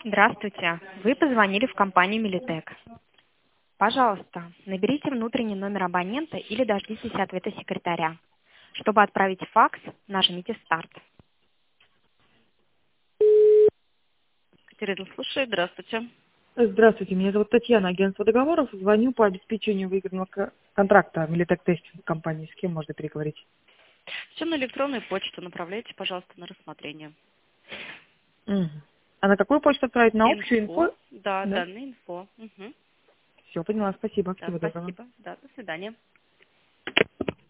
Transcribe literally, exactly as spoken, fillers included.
Здравствуйте. Вы позвонили в компанию Милитек. Пожалуйста, наберите внутренний номер абонента или дождитесь ответа секретаря. Чтобы отправить факс, нажмите «Старт». Катерина, слушай, здравствуйте. Здравствуйте, меня зовут Татьяна, агентство договоров. Звоню по обеспечению выигранного к- контракта Милитек Тестинг компании. С кем можно переговорить? Все на электронную почту направляйте, пожалуйста, на рассмотрение. Мгм. А на какую почту отправить? На общую Инфо. инфо? Да, Да. данные инфо. Угу. Все, поняла. Спасибо. Да, Всего доброго. спасибо. Да, до свидания.